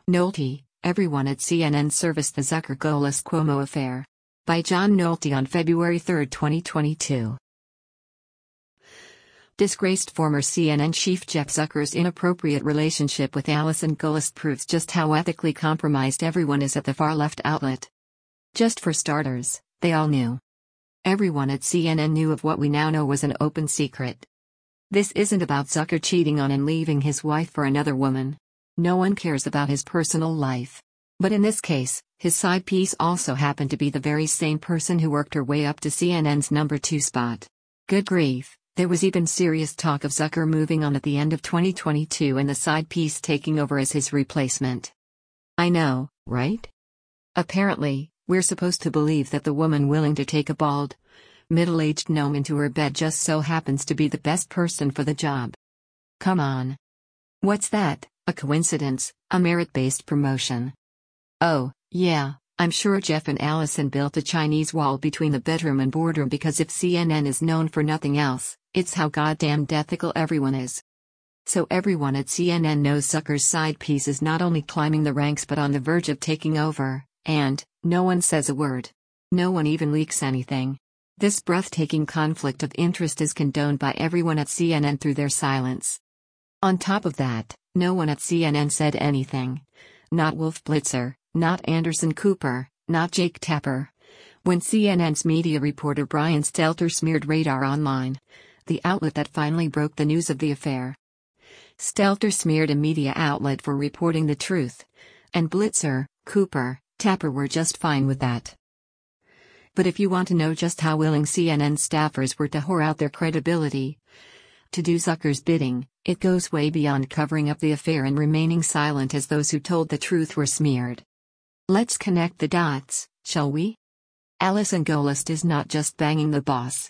Nolte, everyone at CNN serviced the Zucker-Golis-Cuomo affair. By John Nolte on February 3, 2022. Disgraced former CNN chief Jeff Zucker's inappropriate relationship with Allison Golis proves just how ethically compromised everyone is at the far-left outlet. Just for starters, they all knew. Everyone at CNN knew of what we now know was an open secret. This isn't about Zucker cheating on and leaving his wife for another woman. No one cares about his personal life. But in this case, his side piece also happened to be the very same person who worked her way up to CNN's number 2 spot. Good grief, there was even serious talk of Zucker moving on at the end of 2022 and the side piece taking over as his replacement. I know, right? Apparently, we're supposed to believe that the woman willing to take a bald, middle-aged gnome into her bed just so happens to be the best person for the job. Come on. What's that, a coincidence, a merit-based promotion? Oh, yeah, I'm sure Jeff and Allison built a Chinese wall between the bedroom and boardroom because if CNN is known for nothing else, it's how goddamn ethical everyone is. So everyone at CNN knows Zucker's side piece is not only climbing the ranks but on the verge of taking over, and no one says a word. No one even leaks anything. This breathtaking conflict of interest is condoned by everyone at CNN through their silence. On top of that, no one at CNN said anything. Not Wolf Blitzer, not Anderson Cooper, not Jake Tapper. When CNN's media reporter Brian Stelter smeared Radar Online, the outlet that finally broke the news of the affair. Stelter smeared a media outlet for reporting the truth. And Blitzer, Cooper, Tapper were just fine with that. But if you want to know just how willing CNN staffers were to whore out their credibility to do Zucker's bidding, it goes way beyond covering up the affair and remaining silent as those who told the truth were smeared. Let's connect the dots, shall we? Allison Golis is not just banging the boss.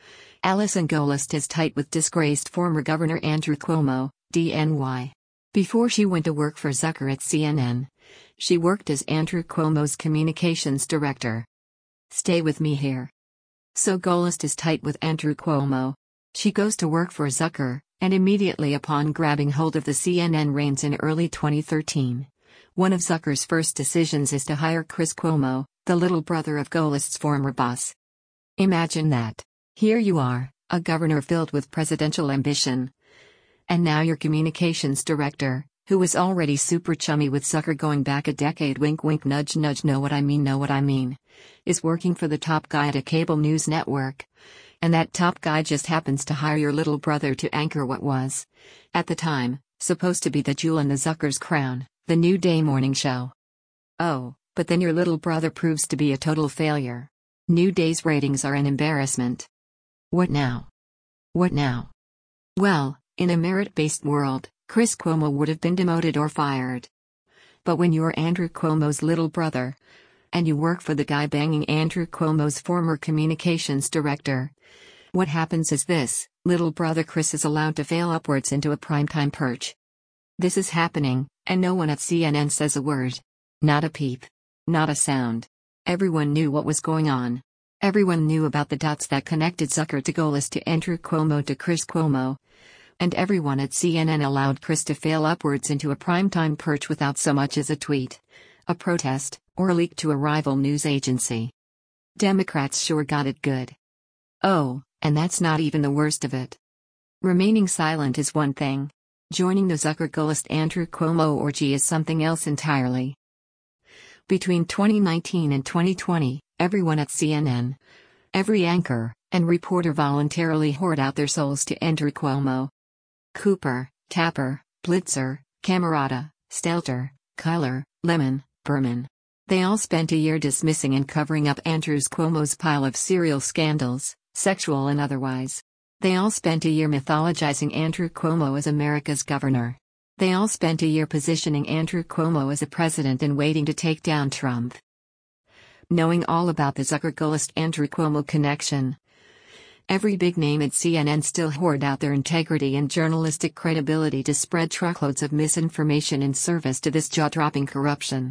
Allison Golis is tight with disgraced former Governor Andrew Cuomo, DNY. Before she went to work for Zucker at CNN, she worked as Andrew Cuomo's communications director. Stay with me here. So Golis is tight with Andrew Cuomo. She goes to work for Zucker, and immediately upon grabbing hold of the CNN reins in early 2013, one of Zucker's first decisions is to hire Chris Cuomo, the little brother of Golis' former boss. Imagine that. Here you are, a governor filled with presidential ambition. And now your communications director, who was already super chummy with Zucker going back a decade, wink wink nudge nudge, know what I mean, is working for the top guy at a cable news network. And that top guy just happens to hire your little brother to anchor what was, at the time, supposed to be the jewel in the Zucker's crown, the New Day morning show. Oh, but then your little brother proves to be a total failure. New Day's ratings are an embarrassment. What now? What now? Well, in a merit-based world, Chris Cuomo would have been demoted or fired. But when you're Andrew Cuomo's little brother, and you work for the guy banging Andrew Cuomo's former communications director, what happens is this: little brother Chris is allowed to fail upwards into a primetime perch. This is happening, and no one at CNN says a word. Not a peep. Not a sound. Everyone knew what was going on. Everyone knew about the dots that connected Zucker to Golis to Andrew Cuomo to Chris Cuomo. And everyone at CNN allowed Chris to fail upwards into a primetime perch without so much as a tweet, a protest, or a leak to a rival news agency. Democrats sure got it good. Oh, and that's not even the worst of it. Remaining silent is one thing. Joining the Zucker-Golis Andrew Cuomo orgy is something else entirely. Between 2019 and 2020, everyone at CNN, every anchor and reporter voluntarily whored out their souls to Andrew Cuomo. Cooper, Tapper, Blitzer, Camerata, Stelter, Kyler, Lemon, Berman. They all spent a year dismissing and covering up Andrew Cuomo's pile of serial scandals, sexual and otherwise. They all spent a year mythologizing Andrew Cuomo as America's governor. They all spent a year positioning Andrew Cuomo as a president and waiting to take down Trump. Knowing all about the Zucker-Golis Andrew Cuomo connection, every big name at CNN still hoard out their integrity and journalistic credibility to spread truckloads of misinformation in service to this jaw-dropping corruption.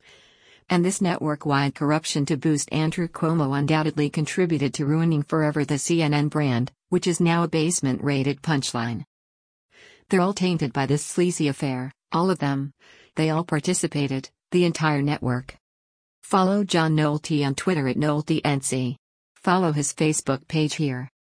And this network-wide corruption to boost Andrew Cuomo undoubtedly contributed to ruining forever the CNN brand, which is now a basement-rated punchline. They're all tainted by this sleazy affair, all of them. They all participated, the entire network. Follow John Nolte on Twitter at NolteNC. Follow his Facebook page here.